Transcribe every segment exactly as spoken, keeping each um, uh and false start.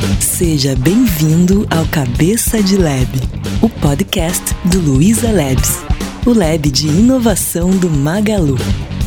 Seja bem-vindo ao Cabeça de Lab, o podcast do Luiza Labs, o lab de inovação do Magalu.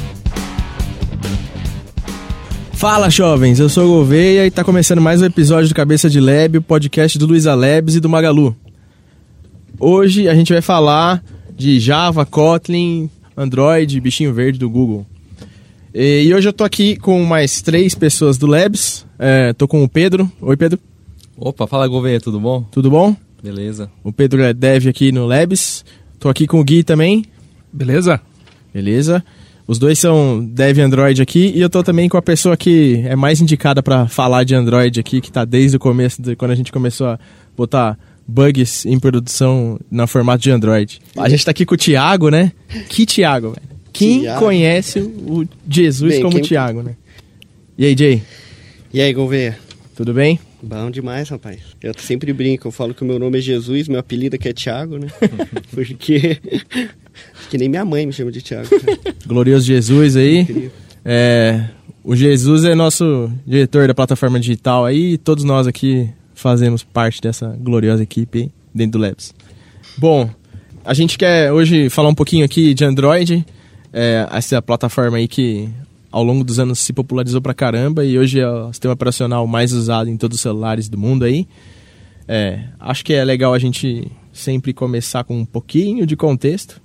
Fala, jovens, eu sou o Gouveia e está começando mais um episódio do Cabeça de Lab, o podcast do Luiza Labs e do Magalu. Hoje a gente vai falar de Java, Kotlin, Android, bichinho verde do Google. E hoje eu tô aqui com mais três pessoas do Labs. É, tô com o Pedro. Oi, Pedro. Opa, fala, Gouveia, tudo bom? Tudo bom? Beleza. O Pedro é dev aqui no Labs. Tô aqui com o Gui também. Beleza? Beleza. Os dois são dev Android aqui e eu tô também com a pessoa que é mais indicada para falar de Android aqui, que tá desde o começo, de quando a gente começou a botar bugs em produção no formato de Android. A gente tá aqui com o Thiago, né? Que Thiago, velho? Quem Thiago. Conhece o Jesus Bem, como quem... Thiago, né? E aí, Jay? E aí, Gouveia? Tudo bem? Bom demais, rapaz. Eu sempre brinco, eu falo que o meu nome é Jesus, meu apelido aqui é Thiago, né? Porque... que nem minha mãe me chama de Thiago. Glorioso Jesus aí. É, o Jesus é nosso diretor da plataforma digital aí e todos nós aqui fazemos parte dessa gloriosa equipe aí, dentro do Labs. Bom, a gente quer hoje falar um pouquinho aqui de Android, é, essa plataforma aí que ao longo dos anos se popularizou pra caramba e hoje é o sistema operacional mais usado em todos os celulares do mundo aí. É, acho que é legal a gente sempre começar com um pouquinho de contexto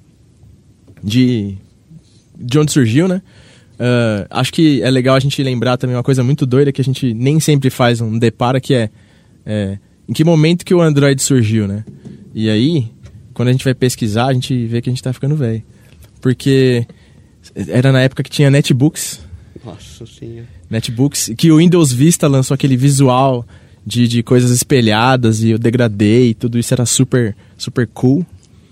de, de onde surgiu, né? Uh, acho que é legal a gente lembrar também uma coisa muito doida que a gente nem sempre faz um depara, que é, é em que momento que o Android surgiu, né? E aí, quando a gente vai pesquisar, a gente vê que a gente tá ficando velho. Porque era na época que tinha netbooks. Nossa senhora. Netbooks, que o Windows Vista lançou aquele visual de, de coisas espelhadas e o degradê e tudo isso era super, super cool.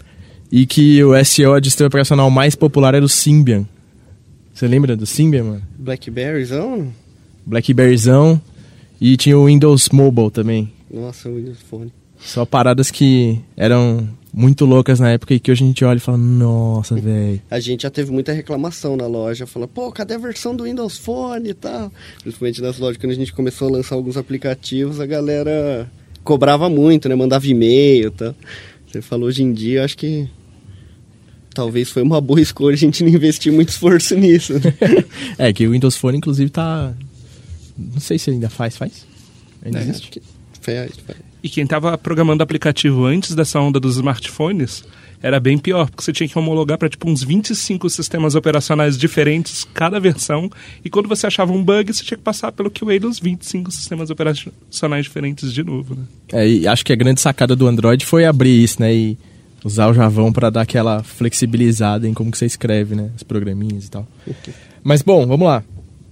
E que o S O de sistema operacional mais popular era o Symbian. Você lembra do Symbian, mano? Blackberryzão? Blackberryzão. E tinha o Windows Mobile também. Nossa, o Windows Phone. Só paradas que eram muito loucas na época e que hoje a gente olha e fala, nossa, velho. A gente já teve muita reclamação na loja. Fala, pô, cadê a versão do Windows Phone e tal? Principalmente nas lojas, quando a gente começou a lançar alguns aplicativos, a galera cobrava muito, né? Mandava e-mail e tal. Você falou hoje em dia, eu acho que talvez foi uma boa escolha a gente não investir muito esforço nisso. Né? É, que o Windows Phone, inclusive, tá... Não sei se ainda faz, faz? Ainda é, existe? Acho que faz, faz. E quem estava programando aplicativo antes dessa onda dos smartphones era bem pior, porque você tinha que homologar para tipo uns vinte e cinco sistemas operacionais diferentes cada versão, e quando você achava um bug, você tinha que passar pelo Q A dos vinte e cinco sistemas operacionais diferentes de novo, né? É, e acho que a grande sacada do Android foi abrir isso, né? E usar o Javão para dar aquela flexibilizada em como que você escreve, né? Os programinhas e tal. Mas, bom, vamos lá.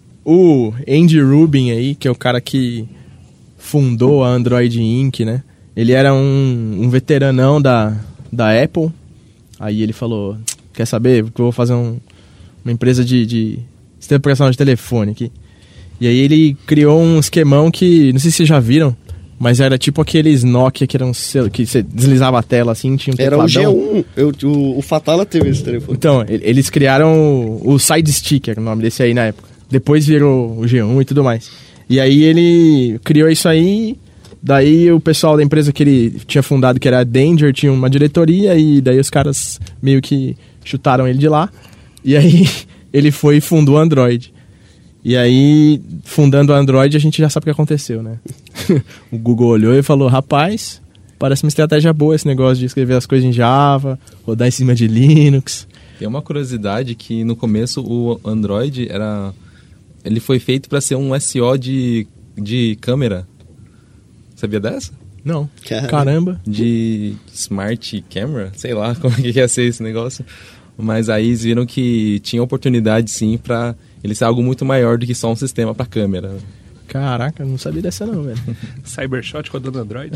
O Andy Rubin aí, que é o cara que fundou a Android Incorporated, né? Ele era um, um veteranão da, da Apple. Aí ele falou, quer saber? Que eu vou fazer um, uma empresa de, de sistema operacional de telefone aqui. E aí ele criou um esquemão que, não sei se vocês já viram, mas era tipo aqueles Nokia que eram que você deslizava a tela assim, tinha um tecladão. Era o G um, eu, o, o Fatala teve esse telefone. Então, eles criaram o, o Side Stick, era o nome desse aí na época. Depois virou o G um e tudo mais. E aí ele criou isso aí, daí o pessoal da empresa que ele tinha fundado, que era a Danger, tinha uma diretoria, e daí os caras meio que chutaram ele de lá. E aí ele foi e fundou o Android. E aí, fundando o Android, a gente já sabe o que aconteceu, né? O Google olhou e falou, rapaz, parece uma estratégia boa esse negócio de escrever as coisas em Java, rodar em cima de Linux. Tem uma curiosidade que no começo o Android era... Ele foi feito para ser um S O de, de câmera. Sabia dessa? Não. Caramba. De Smart Camera? Sei lá como que ia ser esse negócio. Mas aí eles viram que tinha oportunidade sim para ele ser algo muito maior do que só um sistema para câmera. Caraca, não sabia dessa não, velho. Cybershot rodando Android?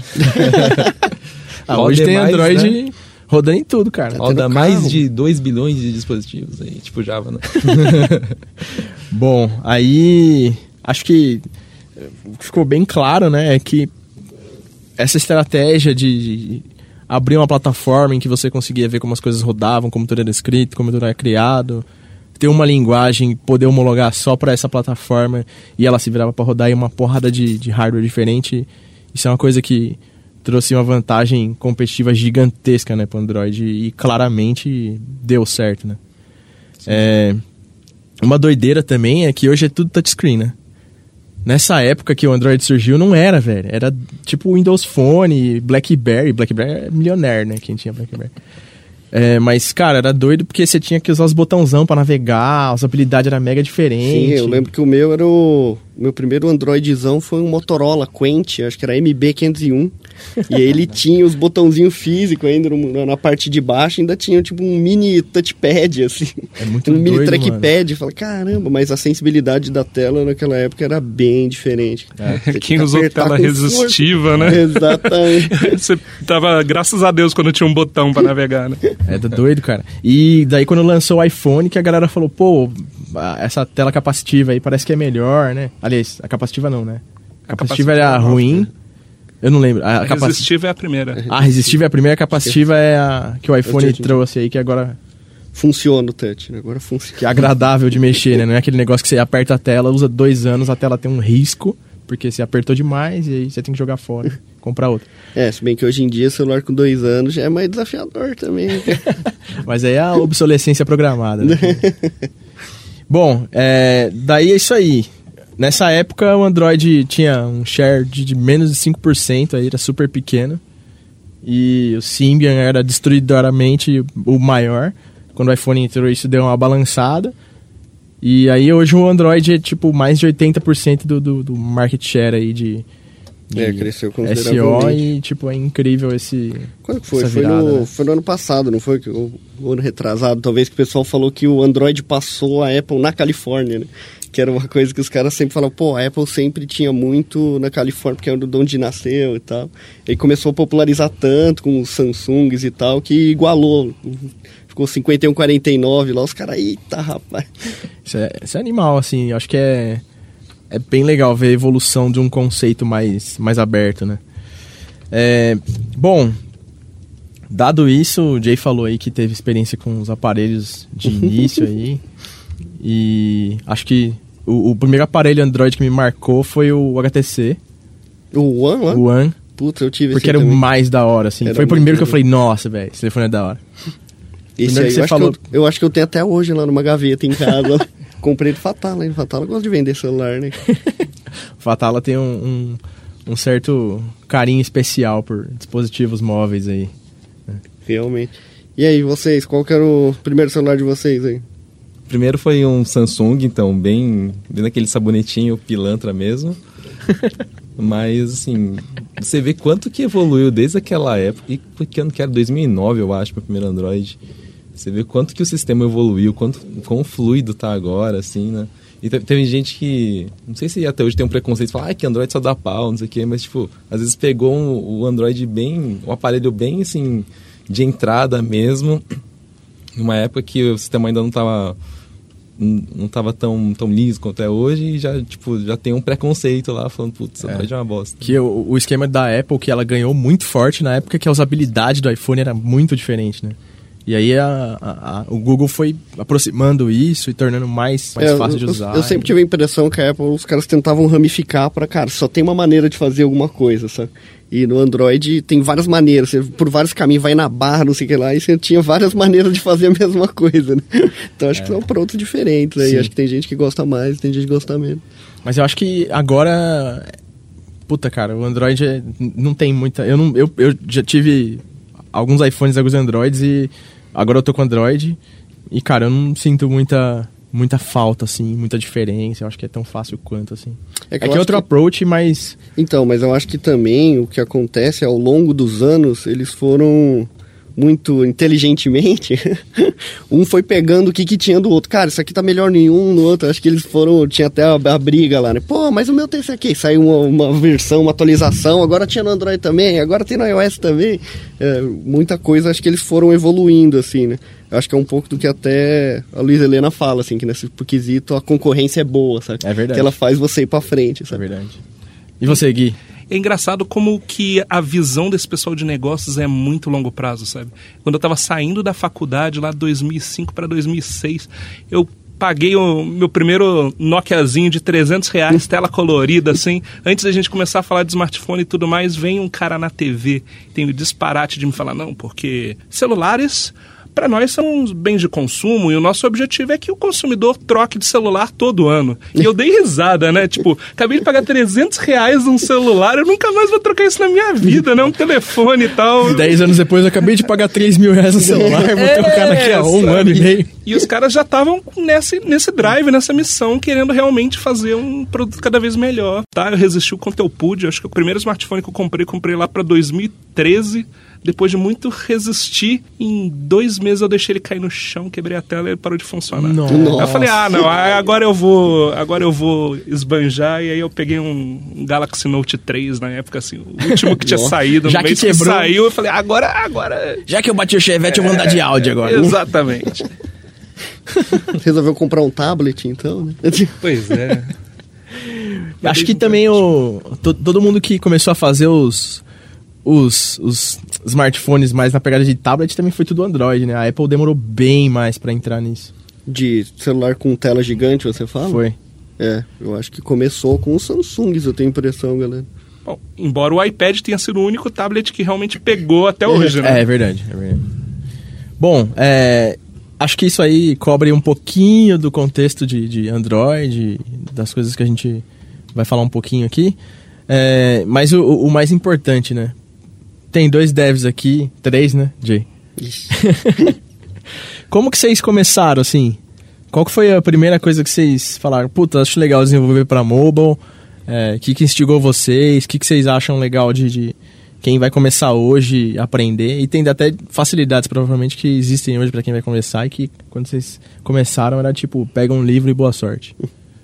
ah, hoje tem mais, Android... Né? Rodando em tudo, cara. Roda mais de dois bilhões de dispositivos aí, tipo Java, né? Bom, aí acho que ficou bem claro, né, que essa estratégia de abrir uma plataforma em que você conseguia ver como as coisas rodavam, como tudo era escrito, como tudo era criado, ter uma linguagem, poder homologar só para essa plataforma e ela se virava para rodar em uma porrada de, de hardware diferente Isso é uma coisa que trouxe uma vantagem competitiva gigantesca, né, pro Android e claramente deu certo, né? É, uma doideira também é que hoje é tudo touchscreen, né? Nessa época que o Android surgiu, não era, velho. Era tipo Windows Phone, BlackBerry. BlackBerry é milionaire, né? Quem tinha BlackBerry. É, mas, cara, era doido porque você tinha que usar os botãozão pra navegar, a usabilidade era mega diferente. Sim, eu lembro que o meu era o... Meu primeiro Androidzão foi um Motorola Quent, acho que era M B quinhentos e um. E aí ele tinha os botãozinhos físicos ainda no, na parte de baixo, ainda tinha tipo um mini touchpad, assim. É muito um doido, mini trackpad. Mano. Fala, caramba, mas a sensibilidade da tela naquela época era bem diferente. É. Quem usou tela resistiva, né? Exatamente. Você tava, graças a Deus, quando tinha um botão pra navegar, né? É doido, cara. E daí quando lançou o iPhone, que a galera falou, pô, essa tela capacitiva aí parece que é melhor, né? Aliás, a capacitiva não, né? A capacitiva era ruim. Eu não lembro. A, a capac... resistiva é a primeira. A resistiva é a primeira, a capacitiva é a que o iPhone trouxe aí, que agora... Funciona o touch, né? Agora funciona. Que é agradável de mexer, né? Não é aquele negócio que você aperta a tela, usa dois anos, a tela tem um risco, porque você apertou demais e aí você tem que jogar fora, comprar outra. É, se bem que hoje em dia celular com dois anos já é mais desafiador também. Mas aí é a obsolescência programada, né? Bom, é, daí é isso aí. Nessa época o Android tinha um share de, de menos de cinco por cento, aí era super pequeno. E o Symbian era destruidoramente o maior. Quando o iPhone entrou, isso deu uma balançada. E aí hoje o Android é tipo mais de oitenta por cento do, do, do market share aí de, de é, cresceu S O consideravelmente. E tipo, é incrível esse... Quando que foi? essa Foi, virada, no, né? foi no ano passado, não foi? O, o ano retrasado, talvez, que o pessoal falou que o Android passou a Apple na Califórnia, né? Que era uma coisa que os caras sempre falavam, pô, a Apple sempre tinha muito na Califórnia, porque era de onde nasceu e tal. E começou a popularizar tanto com os Samsungs e tal, que igualou. Ficou cinquenta e um a quarenta e nove lá, os caras, eita, rapaz. Isso é, isso é animal, assim, eu acho que é, é bem legal ver a evolução de um conceito mais, mais aberto, né? É, bom, dado isso, o Jay falou aí que teve experiência com os aparelhos de início aí, e acho que o, o primeiro aparelho Android que me marcou foi o H T C. O One, lá? O One. Putz, eu tive Porque esse era também. o mais da hora, assim. Era foi o primeiro muito que eu falei, nossa, velho, esse telefone é da hora. Esse Primeiro aí, que você eu, acho falou- que eu, eu acho que eu tenho até hoje lá numa gaveta em casa. Comprei do Fatala, hein? Fatala gosta de vender celular, né? O Fatala tem um, um, um certo carinho especial por dispositivos móveis aí. Realmente. E aí, vocês, qual que era o primeiro celular de vocês aí? Primeiro foi um Samsung, então, bem, bem naquele sabonetinho pilantra mesmo. Mas, assim, você vê quanto que evoluiu desde aquela época. E que ano que era? dois mil e nove, eu acho, meu primeiro Android. Você vê quanto que o sistema evoluiu, quanto, quão fluido tá agora, assim, né? E te- teve gente que, não sei se até hoje tem um preconceito, fala, ah, que Android só dá pau, não sei o quê. Mas, tipo, às vezes pegou um, o Android bem, um aparelho bem, assim, de entrada mesmo. Numa época que o sistema ainda não tava... não tava tão, tão liso quanto é hoje e já, tipo, já tem um preconceito lá falando, putz, Android é uma bosta. Que o, o esquema da Apple, que ela ganhou muito forte na época, que a usabilidade do iPhone era muito diferente, né? E aí a, a- a- o Google foi aproximando isso e tornando mais, mais É, fácil de eu- usar. Eu, sempre tive a impressão que a Apple, os caras tentavam ramificar para, cara, só tem uma maneira de fazer alguma coisa, sabe? E no Android tem várias maneiras, você, por vários caminhos, vai na barra, não sei o que lá, e você tinha várias maneiras de fazer a mesma coisa, né? Então acho que são produtos diferentes aí, Sim. acho que tem gente que gosta mais, tem gente que gosta menos. Mas eu acho que agora... Puta, cara, o Android é- não tem muita... Eu, não, eu, eu já tive alguns iPhones e alguns Androids e agora eu tô com Android e, cara, eu não sinto muita, muita falta, assim, muita diferença. Eu acho que é tão fácil quanto, assim. É É que que, eu é acho outro que- approach, mas... Então, mas eu acho que também o que acontece ao longo dos anos, eles foram muito inteligentemente, um foi pegando o que, que tinha do outro. Cara, isso aqui tá melhor nenhum no outro. Acho que eles foram, tinha até a, a briga lá, né? Pô, mas o meu tem esse aqui. Saiu uma, uma versão, uma atualização, agora tinha no Android também, agora tem no iOS também. É, muita coisa, acho que eles foram evoluindo, assim, né? Acho que é um pouco do que até a Luísa Helena fala, assim, que nesse quesito a concorrência é boa, sabe? É verdade. Que ela faz você ir pra frente, É sabe? verdade. E você, Gui? É engraçado como que a visão desse pessoal de negócios é muito longo prazo, sabe? Quando eu tava saindo da faculdade lá dois mil e cinco para dois mil e seis, eu paguei o meu primeiro Nokiazinho de trezentos reais, tela colorida, assim. Antes da gente começar a falar de smartphone e tudo mais, vem um cara na T V, tem o disparate de me falar, não, porque celulares, para nós, são bens de consumo e o nosso objetivo é que o consumidor troque de celular todo ano. E eu dei risada, né? Tipo, acabei de pagar trezentos reais num celular, eu nunca mais vou trocar isso na minha vida, né? Um telefone e tal. Dez anos depois, eu acabei de pagar três mil reais no celular, vou É, trocar daqui a um sabe? ano e meio. E os caras já estavam nesse, nesse drive, nessa missão, querendo realmente fazer um produto cada vez melhor, tá? Eu resisti o quanto eu pude. Acho que o primeiro smartphone que eu comprei, comprei lá para dois mil e treze. Depois de muito resistir, em dois meses eu deixei ele cair no chão, quebrei a tela e ele parou de funcionar. Nossa. Aí eu falei, ah, não, agora eu vou, agora eu vou esbanjar. E aí eu peguei um, um Galaxy Note três na época, assim, o último que tinha saído. Já no que mês quebrou. saiu, eu falei, agora, agora... Já que eu bati o Chevette, eu vou andar de áudio agora. Exatamente. Resolveu comprar um tablet, então, né? Pois é. Acho que também o, to- todo mundo que começou a fazer os, os, os smartphones mais na pegada de tablet também foi tudo Android, né? A Apple demorou bem mais pra entrar nisso. De celular com tela gigante, você fala? Foi. É, eu acho que começou com os Samsungs, eu tenho impressão, galera. Bom, embora o iPad tenha sido o único tablet que realmente pegou até hoje, né? É, é verdade, é verdade. Bom, é, acho que isso aí cobre um pouquinho do contexto de, de Android, das coisas que a gente vai falar um pouquinho aqui. É, mas o, o mais importante, né? Tem dois devs aqui, três, né, Jay? Ixi. Como que vocês começaram, assim? Qual que foi a primeira coisa que vocês falaram? Puta, acho legal desenvolver pra mobile. O é, que, que instigou vocês? O que, que vocês acham legal de, de quem vai começar hoje a aprender? E tem até facilidades, provavelmente, que existem hoje pra quem vai começar. E que quando vocês começaram era tipo, pega um livro e boa sorte.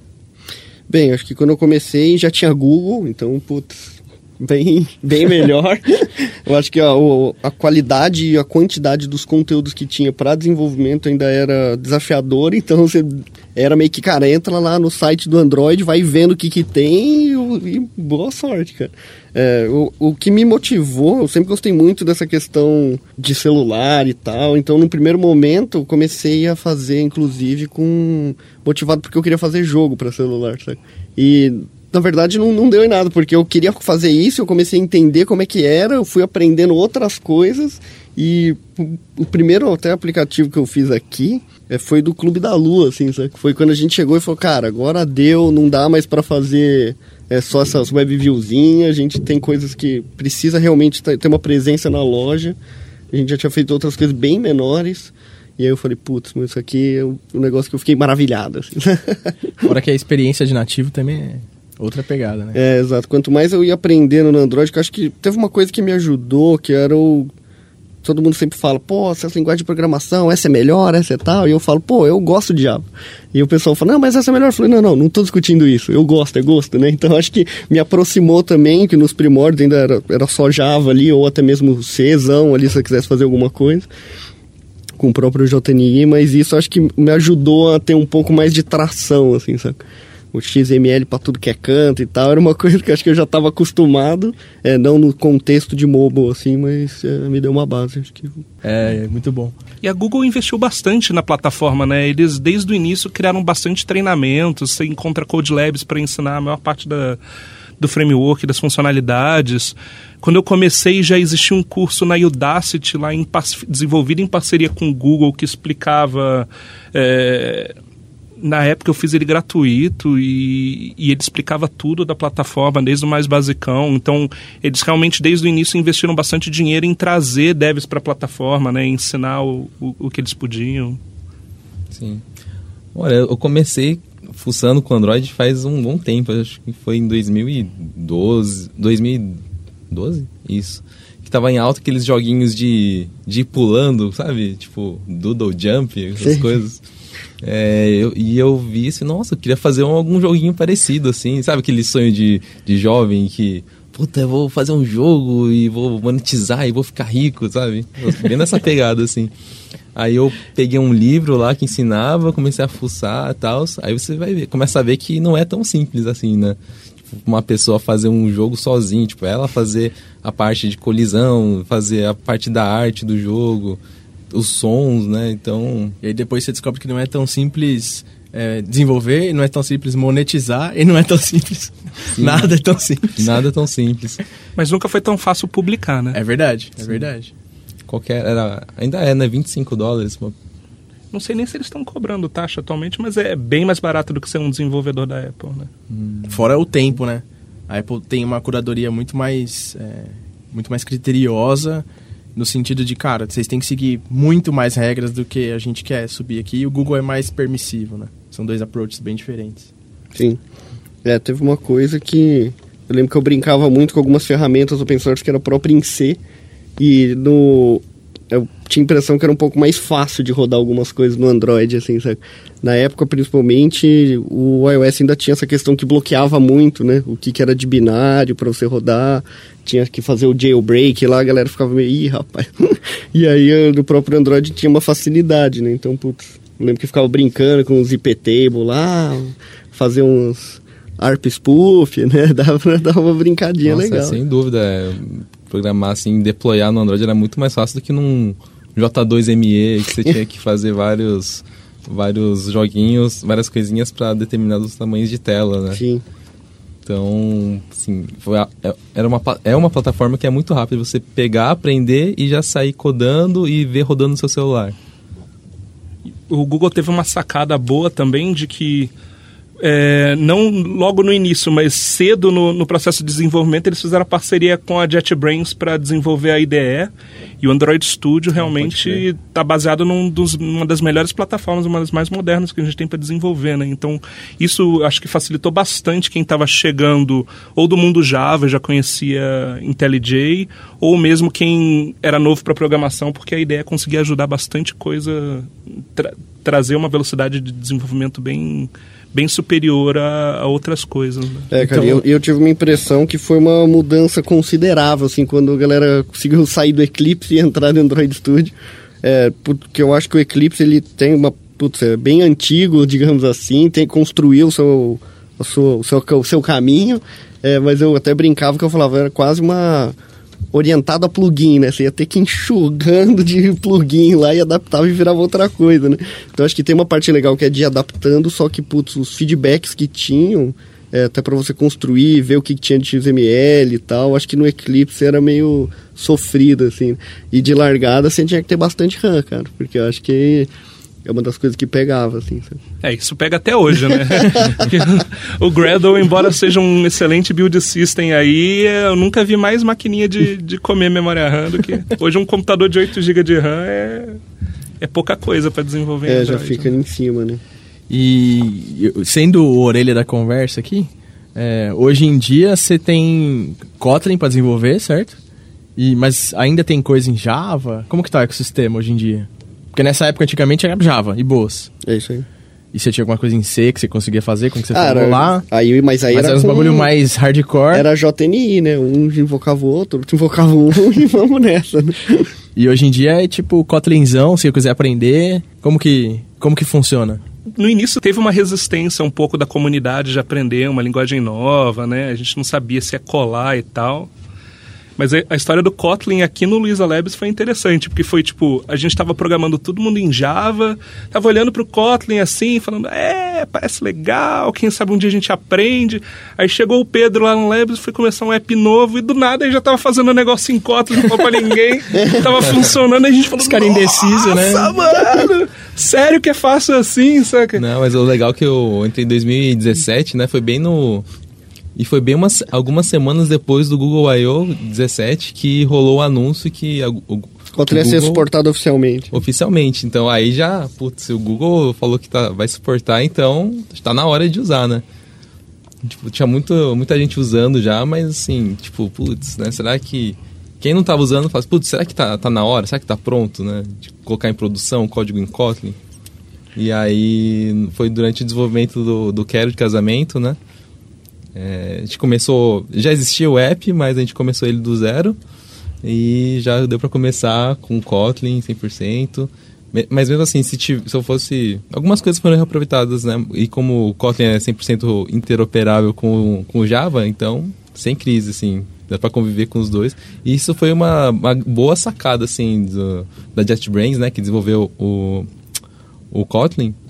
Bem, acho que quando eu comecei já tinha Google, então, putz, bem, bem melhor. Eu acho que a, o- a qualidade e a quantidade dos conteúdos que tinha para desenvolvimento ainda era desafiador, então você era meio que, cara, entra lá no site do Android, vai vendo o que que tem e, e boa sorte, cara. É, o, o que me motivou, eu sempre gostei muito dessa questão de celular e tal, então no primeiro momento eu comecei a fazer, inclusive, com motivado porque eu queria fazer jogo para celular, sabe? E na verdade não, não deu em nada, porque eu queria fazer isso, eu comecei a entender como é que era, eu fui aprendendo outras coisas e o, o primeiro até aplicativo que eu fiz aqui é, foi do Clube da Lua, assim, sabe? Foi quando a gente chegou e falou, cara, agora deu, não dá mais pra fazer é, só essas web viewzinhas, a gente tem coisas que precisa realmente ter ter uma presença na loja, a gente já tinha feito outras coisas bem menores. E aí eu falei, putz, mas isso aqui é um um negócio que eu fiquei maravilhado, assim. Fora que a experiência de nativo também é outra pegada, né? É, exato. Quanto mais eu ia aprendendo no Android, que eu acho que teve uma coisa que me ajudou, que era o... Todo mundo sempre fala, pô, essa linguagem de programação, essa é melhor, essa é tal. E eu falo, pô, eu gosto de Java. E o pessoal fala, não, mas essa é melhor. Eu falei, não, não, não tô discutindo isso. Eu gosto, é gosto, né? Então acho que me aproximou também, que nos primórdios ainda era, era só Java ali, ou até mesmo Czão ali, se eu quisesse fazer alguma coisa, com o próprio J N I, mas isso acho que me ajudou a ter um pouco mais de tração, assim, sabe? O X M L para tudo que é canto e tal, era uma coisa que acho que eu já estava acostumado, é, não no contexto de mobile, assim, mas é, me deu uma base, acho que... É, é muito bom. E a Google investiu bastante na plataforma, né? Eles, desde o início, criaram bastante treinamentos. Você encontra Code Labs para ensinar a maior parte da, do framework, das funcionalidades. Quando eu comecei, já existia um curso na Udacity, lá em, desenvolvido em parceria com o Google, que explicava... É, na época eu fiz ele gratuito e, e ele explicava tudo da plataforma, desde o mais basicão. Então, eles realmente, desde o início, investiram bastante dinheiro em trazer devs para a plataforma, né? Ensinar o, o, o que eles podiam. Sim. Olha, eu comecei fuçando com Android faz um bom tempo. Acho que foi em dois mil e doze. dois mil e doze? Isso. Que tava em alta aqueles joguinhos de, de ir pulando, sabe? Tipo, Doodle Jump, essas Sim. coisas. É, eu, e eu vi assim, nossa, eu queria fazer um, algum joguinho parecido, assim, sabe aquele sonho de, de jovem que, puta, eu vou fazer um jogo e vou monetizar e vou ficar rico, sabe? Bem nessa pegada, assim. Aí eu peguei um livro lá que ensinava, comecei a fuçar e tal, aí você vai ver, começa a ver que não é tão simples assim, né? Tipo, uma pessoa fazer um jogo sozinha, tipo, ela fazer a parte de colisão, fazer a parte da arte do jogo, os sons, né? Então... E aí depois você descobre que não é tão simples é, desenvolver, e não é tão simples monetizar, e não é tão simples. Sim. Nada é tão simples. Nada é tão simples. Mas nunca foi tão fácil publicar, né? É verdade, é Sim. verdade. Qualquer, era, ainda é, né? vinte e cinco dólares. Não sei nem se eles estão cobrando taxa atualmente, mas é bem mais barato do que ser um desenvolvedor da Apple, né? Hum. Fora o tempo, né? A Apple tem uma curadoria muito mais, é, muito mais criteriosa, no sentido de, cara, vocês têm que seguir muito mais regras do que a gente quer subir aqui, e o Google é mais permissivo, né? São dois approaches bem diferentes. Sim. É, teve uma coisa que... Eu lembro que eu brincava muito com algumas ferramentas open source que era própria em C, e no... Eu tinha a impressão que era um pouco mais fácil de rodar algumas coisas no Android, assim, sabe? Na época, principalmente, o iOS ainda tinha essa questão que bloqueava muito, né? O que, que era de binário para você rodar, tinha que fazer o jailbreak lá, a galera ficava meio, ih, rapaz. E aí, no próprio Android tinha uma facilidade, né? Então, putz, eu lembro que ficava brincando com os iptable lá, fazer uns A R P spoof, né? Dava pra dar uma brincadinha Nossa, legal. É, sem dúvida, é... programar assim, deployar no Android era muito mais fácil do que num J dois M E, que você tinha que fazer vários, vários joguinhos, várias coisinhas para determinados tamanhos de tela, né? Sim. Então, assim, foi a, era uma, é uma plataforma que é muito rápida, você pegar, aprender e já sair codando e ver rodando no seu celular. O Google teve uma sacada boa também de que É, não logo no início, mas cedo no, no processo de desenvolvimento, eles fizeram a parceria com a JetBrains para desenvolver a I D E, e o Android Studio realmente está baseado num dos, numa das melhores plataformas, uma das mais modernas que a gente tem para desenvolver, né? Então, isso acho que facilitou bastante quem estava chegando ou do mundo Java, já conhecia IntelliJ, ou mesmo quem era novo para programação, porque a I D E conseguia ajudar bastante coisa, tra- trazer uma velocidade de desenvolvimento bem... bem superior a, a outras coisas. Né? É, cara, então... eu, eu tive uma impressão que foi uma mudança considerável, assim, quando a galera conseguiu sair do Eclipse e entrar no Android Studio. É, porque eu acho que o Eclipse, ele tem uma... Putz, é bem antigo, digamos assim, tem que construir o seu, a sua, o seu, o seu caminho, é, mas eu até brincava que eu falava, era quase uma... orientado a plugin, né? Você ia ter que ir enxugando de plugin lá e adaptava e virava outra coisa, né? Então acho que tem uma parte legal que é de ir adaptando, só que, putz, os feedbacks que tinham, é, até para você construir, ver o que tinha de X M L e tal, acho que no Eclipse era meio sofrido, assim. E de largada você tinha que ter bastante RAM, cara, porque eu acho que é uma das coisas que pegava, assim. Sabe? É, isso pega até hoje, né? O Gradle, embora seja um excelente build system aí, eu nunca vi mais maquininha de, de comer memória RAM do que... Hoje um computador de oito gigas de RAM é, é pouca coisa para desenvolver. É, Android, já fica, né, em cima, né? E sendo o orelha da conversa aqui, é, hoje em dia você tem Kotlin para desenvolver, certo? E, mas ainda tem coisa em Java? Como que tá o ecossistema hoje em dia? Porque nessa época, antigamente, era Java e boas. É isso aí. E você tinha alguma coisa em C que você conseguia fazer? Como que você ah, falou lá? Aí, mas aí mas era era um com... bagulho mais hardcore. Era J N I, né? Um invocava o outro, outro invocava um e vamos nessa, né? E hoje em dia é tipo Kotlinzão, se eu quiser aprender. Como que, como que funciona? No início teve uma resistência um pouco da comunidade de aprender uma linguagem nova, né? A gente não sabia se ia colar e tal. Mas a história do Kotlin aqui no Luiza Labs foi interessante, porque foi tipo, a gente estava programando todo mundo em Java, tava olhando pro Kotlin assim, falando, é, parece legal, quem sabe um dia a gente aprende. Aí chegou o Pedro lá no Labs, foi começar um app novo, e do nada ele já tava fazendo um negócio em Kotlin, não falou pra ninguém, tava funcionando, e a gente falou, os caras indecisos, né? Nossa, mano, sério que é fácil assim, saca? Não, mas o legal é que eu entrei em dois mil e dezessete, né, foi bem no... E foi bem umas, algumas semanas depois do Google I O dezessete que rolou o anúncio que... A, o, Kotlin ia ser suportado oficialmente. Oficialmente. Então aí já, putz, o Google falou que tá, vai suportar, então está na hora de usar, né? Tipo, tinha muito, muita gente usando já, mas assim, tipo, putz, né? Será que... Quem não estava usando fala, putz, será que tá, tá na hora? Será que tá pronto, né? De colocar em produção código em Kotlin? E aí foi durante o desenvolvimento do, do Quero de Casamento, né? É, a gente começou, já existia o app, mas a gente começou ele do zero e já deu para começar com Kotlin cem por cento. Mas mesmo assim, se, tiv- se eu fosse... Algumas coisas foram reaproveitadas, né? E como o Kotlin é cem por cento interoperável com, com o Java, então, sem crise, assim, dá para conviver com os dois. E isso foi uma, uma boa sacada, assim, do, da JetBrains, né? Que desenvolveu o, o Kotlin.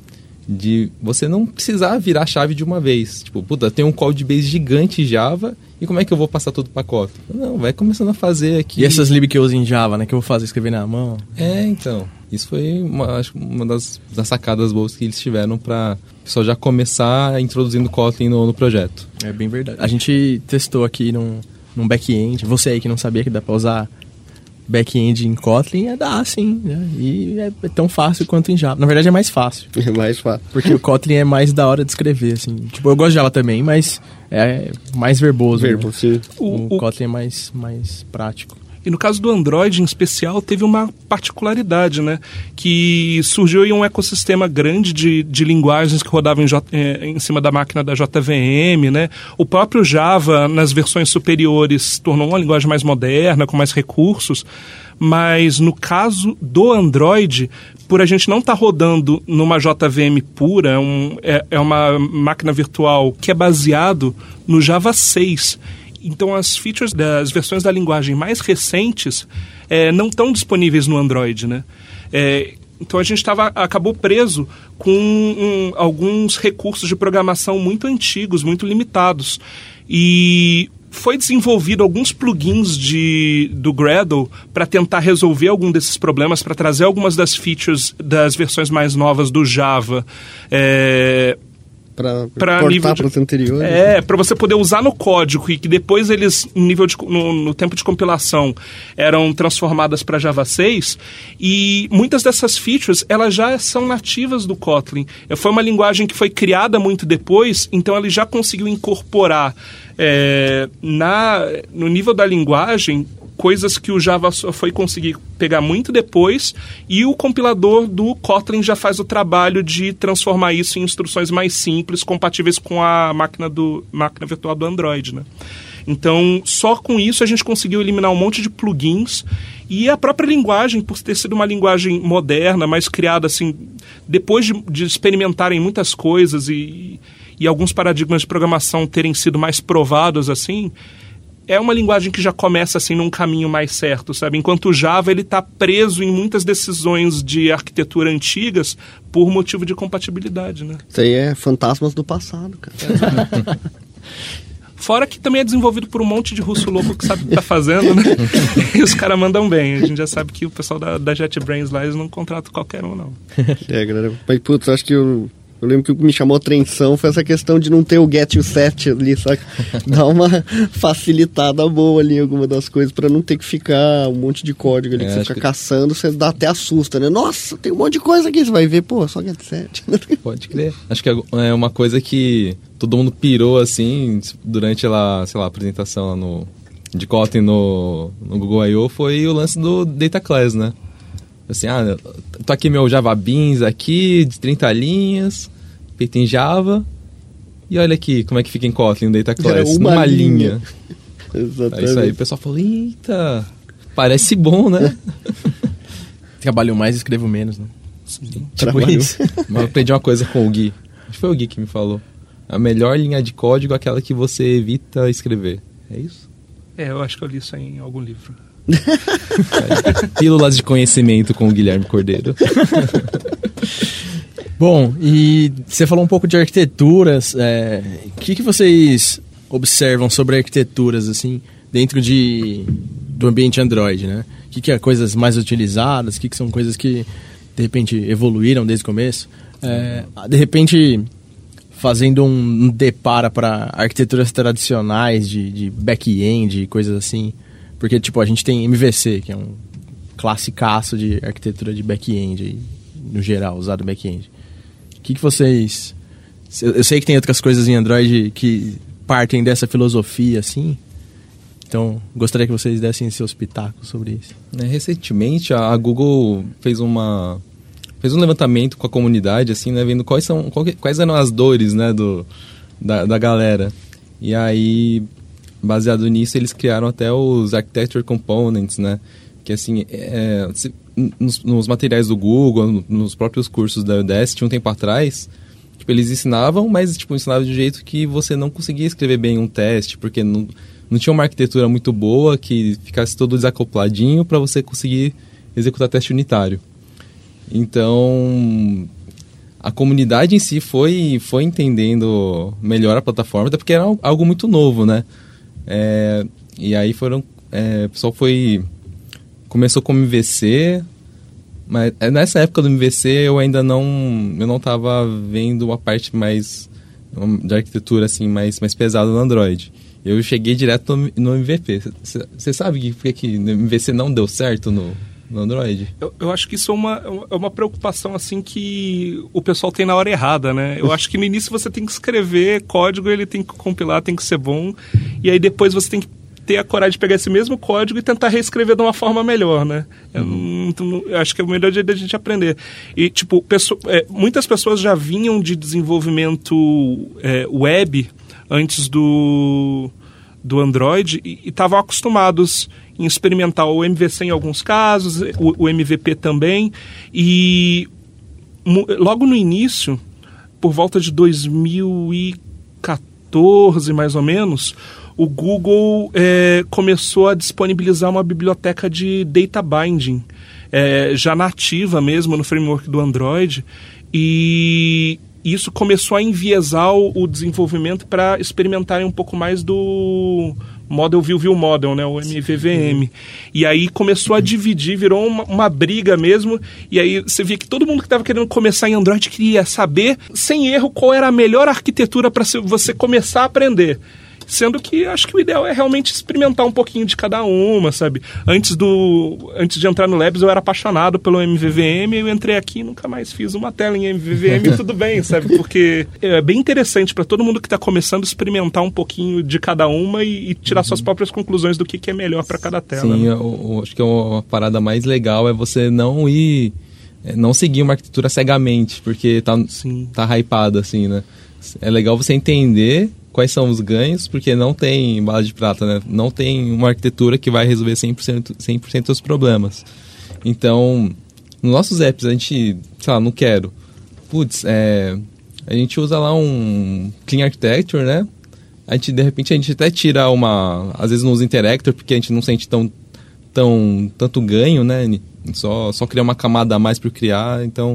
de você não precisar virar a chave de uma vez. Tipo, puta, tem um code base gigante Java, e como é que eu vou passar todo o pacote? Não, vai começando a fazer aqui. E essas lib que eu uso em Java, né? Que eu vou fazer, escrever na mão. É, então. Isso foi uma, acho, uma das, das sacadas boas que eles tiveram para só já começar introduzindo Kotlin no, no projeto. É bem verdade. A gente testou aqui num, num back-end. Você aí que não sabia que dá para usar back-end em Kotlin, é dá sim, né? E é, é tão fácil quanto em Java. Na verdade é mais fácil. É mais fácil. Porque o Kotlin é mais da hora de escrever, assim. Tipo, eu gosto de Java também, mas é mais verboso. Verbo, né? sim. O, O- o o- Kotlin é mais, mais prático. E no caso do Android, em especial, teve uma particularidade, né? Que surgiu aí um ecossistema grande de, de linguagens que rodavam em, J- eh, em cima da máquina da J V M, né? O próprio Java, nas versões superiores, se tornou uma linguagem mais moderna, com mais recursos. Mas no caso do Android, por a gente não estar rodando numa J V M pura, um, é, é uma máquina virtual que é baseado no Java seis. Então as features das versões da linguagem mais recentes eh, não estão disponíveis no Android, né? Eh, então a gente tava, acabou preso com um, alguns recursos de programação muito antigos, muito limitados. E foi desenvolvido alguns plugins de, do Gradle para tentar resolver algum desses problemas, para trazer algumas das features das versões mais novas do Java. Eh, Pra, Pra portar nível de- para os anteriores. É, para você poder usar no código e que depois eles, em nível de, no, no tempo de compilação, eram transformadas para Java seis. E muitas dessas features, elas já são nativas do Kotlin. Foi uma linguagem que foi criada muito depois, então ele já conseguiu incorporar é, na, no nível da linguagem coisas que o Java só foi conseguir pegar muito depois, e o compilador do Kotlin já faz o trabalho de transformar isso em instruções mais simples, compatíveis com a máquina, do, máquina virtual do Android, né? Então, só com isso a gente conseguiu eliminar um monte de plugins, e a própria linguagem, por ter sido uma linguagem moderna, mais criada assim, depois de, de experimentarem muitas coisas e, e alguns paradigmas de programação terem sido mais provados assim, é uma linguagem que já começa assim num caminho mais certo, sabe? Enquanto o Java ele está preso em muitas decisões de arquitetura antigas por motivo de compatibilidade, né? Isso aí é fantasmas do passado, cara. Fora que também é desenvolvido por um monte de russo louco que sabe o que tá fazendo, né? E os caras mandam bem. A gente já sabe que o pessoal da, da JetBrains lá, eles não contratam qualquer um, não. É, galera. Mas, putz, acho que eu, eu lembro que o que me chamou a atenção foi essa questão de não ter o get e o set ali, sabe? Dá uma facilitada boa ali em alguma das coisas pra não ter que ficar um monte de código ali É, que você acho fica que- caçando, você dá até assusta, né? Nossa, tem um monte de coisa aqui, você vai ver, pô, só get set. Pode crer. Acho que é uma coisa que todo mundo pirou, assim, durante lá, sei lá, a apresentação lá no, de Kotlin no, no Google I O, foi o lance do Data Class, né? Assim, ah, tô aqui meu Java Beans aqui, de trinta linhas, feito em Java, e olha aqui como é que fica em Kotlin o Data Class, É, uma numa linha. linha. É Exatamente. isso aí, o pessoal falou, eita, parece bom, né? Trabalho mais e escrevo menos, né? Tipo Trabalhou. isso. Mas eu aprendi uma coisa com o Gui. Acho que foi o Gui que me falou. A melhor linha de código é aquela que você evita escrever. É isso? É, eu acho que eu li isso aí em algum livro. Pílulas de conhecimento com o Guilherme Cordeiro. Bom, e você falou um pouco de arquiteturas. é, O que, que vocês observam sobre arquiteturas, assim, dentro de, do ambiente Android, né? O que, que é coisas mais utilizadas? O que, que são coisas que, de repente, evoluíram desde o começo? É, de repente, fazendo um, um depara para arquiteturas tradicionais de, de back-end e coisas assim. Porque, tipo, a gente tem M V C, que é um classicaço de arquitetura de back-end, aí, no geral, usado back-end. O que, que vocês... Eu eu sei que tem outras coisas em Android que partem dessa filosofia, assim. Então, gostaria que vocês dessem seus pitacos sobre isso. Né, recentemente, a a Google fez uma... Fez um levantamento com a comunidade, assim, né? Vendo quais, são, qual que- quais eram as dores, né? Do, da, da galera. E aí, baseado nisso, eles criaram até os Architecture Components, né? Que, assim, é, se- nos, nos materiais do Google, no- nos próprios cursos da Udacity, tinha um tempo atrás, tipo, eles ensinavam, mas, tipo, ensinavam de um jeito que você não conseguia escrever bem um teste, porque não, não tinha uma arquitetura muito boa que ficasse todo desacopladinho para você conseguir executar teste unitário. Então, a comunidade em si foi, foi entendendo melhor a plataforma, até porque era algo muito novo, né? É, e aí foram... É, o pessoal foi... Começou com o M V C, mas nessa época do M V C eu ainda não... Eu não estava vendo uma parte mais... de arquitetura, assim, mais, mais pesada no Android. Eu cheguei direto no, no M V P. Você sabe por que, que no M V C não deu certo no... no Android? Eu, eu acho que isso é uma, é uma preocupação assim que o pessoal tem na hora errada, né? Eu acho que no início você tem que escrever código, ele tem que compilar, tem que ser bom, e aí depois você tem que ter a coragem de pegar esse mesmo código e tentar reescrever de uma forma melhor, né? Uhum. Eu, eu acho que é o melhor jeito da gente aprender. E, tipo, pessoa, é, muitas pessoas já vinham de desenvolvimento é, web antes do, do Android e estavam acostumados em experimentar o M V C em alguns casos, o, o M V P também, e mo, logo no início, por volta de dois mil e quatorze mais ou menos, o Google é, começou a disponibilizar uma biblioteca de data binding, é, já nativa mesmo no framework do Android, e isso começou a enviesar o, o desenvolvimento para experimentarem um pouco mais do Model View View Model, né, o M V V M. E aí começou a dividir, virou uma, uma briga mesmo, e aí você via que todo mundo que estava querendo começar em Android queria saber, sem erro, qual era a melhor arquitetura para você começar a aprender. Sendo que acho que o ideal é realmente experimentar um pouquinho de cada uma, sabe? Antes, do, antes de entrar no Labs, eu era apaixonado pelo M V V M, eu entrei aqui e nunca mais fiz uma tela em M V V M e tudo bem, sabe? Porque é bem interessante para todo mundo que está começando experimentar um pouquinho de cada uma e, e tirar uhum. suas próprias conclusões do que, que é melhor para cada tela. Sim, né? eu, eu acho que uma parada mais legal é você não ir... não seguir uma arquitetura cegamente, porque tá, tá hypado, assim, né? É legal você entender quais são os ganhos, porque não tem bala de prata, né? Não tem uma arquitetura que vai resolver cem por cento, cem por cento dos problemas. Então, nos nossos apps, a gente, sei lá, não quero. Putz, é, a gente usa lá um Clean Architecture, né? A gente, de repente, a gente até tira uma... Às vezes não usa Interactor, porque a gente não sente tão, tão, tanto ganho, né? Só, só criar uma camada a mais para criar, então...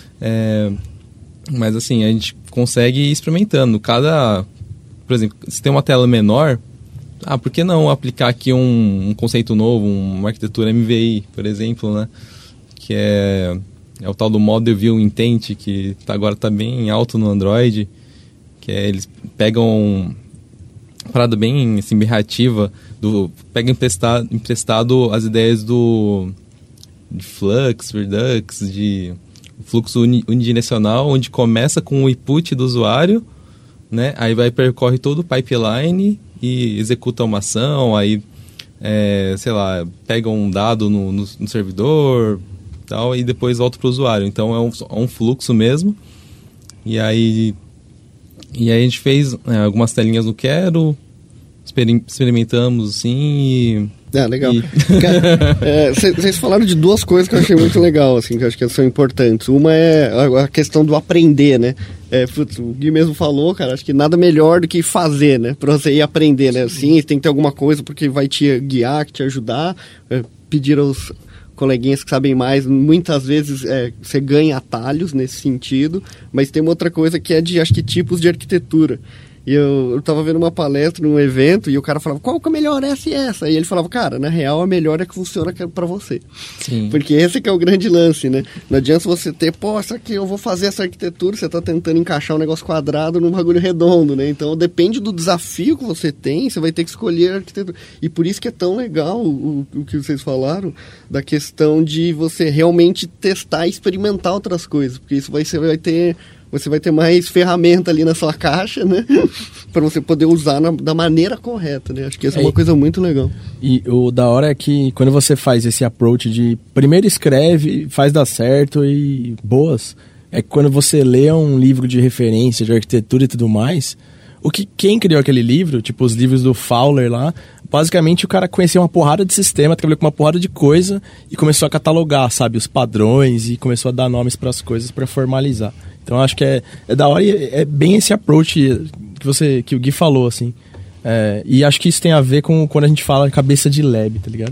É, mas, assim, a gente consegue ir experimentando. Cada... Por exemplo, se tem uma tela menor, ah, por que não aplicar aqui um, um conceito novo, uma arquitetura M V I, por exemplo, né? Que é, é o tal do Model View Intent, que tá, agora está bem alto no Android, que é, eles pegam uma parada bem assim, reativa, do, pegam emprestado, emprestado as ideias do de Flux, Redux, de fluxo uni, unidirecional, onde começa com o input do usuário, né? Aí vai percorre todo o pipeline e executa uma ação, aí, é, sei lá, pega um dado no, no, no servidor tal, e depois volta para o usuário. Então é um, é um fluxo mesmo. E aí, e aí a gente fez é, algumas telinhas no Quero, experimentamos assim e... Ah, legal. Vocês é, falaram de duas coisas que eu achei muito legal, assim, que eu acho que são importantes. Uma é a, a questão do aprender, né? É, putz, o Gui mesmo falou, cara, acho que nada melhor do que fazer, né? Pra você ir aprender, né? Sim, tem que ter alguma coisa porque vai te guiar, te ajudar, é, pedir aos coleguinhas que sabem mais, muitas vezes é, você ganha atalhos nesse sentido, mas tem uma outra coisa que é de, acho que, tipos de arquitetura. E eu, eu tava vendo uma palestra num evento e o cara falava, qual que é a melhor essa e essa? E ele falava, cara, na real a melhor é que funciona pra você. Sim. Porque esse que é o grande lance, né? Não adianta você ter, pô, isso aqui eu vou fazer essa arquitetura, você tá tentando encaixar um negócio quadrado num bagulho redondo, né? Então depende do desafio que você tem, você vai ter que escolher a arquitetura. E por isso que é tão legal o, o que vocês falaram, da questão de você realmente testar e experimentar outras coisas, porque isso vai, você vai ter... Você vai ter mais ferramenta ali na sua caixa, né? Para você poder usar na, da maneira correta, né? Acho que essa é, é uma coisa muito legal. E o da hora é que quando você faz esse approach de primeiro escreve, faz dar certo e boas, é que quando você lê um livro de referência de arquitetura e tudo mais, o que, quem criou aquele livro, tipo os livros do Fowler lá, basicamente o cara conhecia uma porrada de sistema, trabalhou com uma porrada de coisa e começou a catalogar, sabe, os padrões e começou a dar nomes para as coisas para formalizar. Então acho que é, é da hora e é bem esse approach que, você, que o Gui falou, assim. É, e acho que isso tem a ver com quando a gente fala cabeça de lab, tá ligado?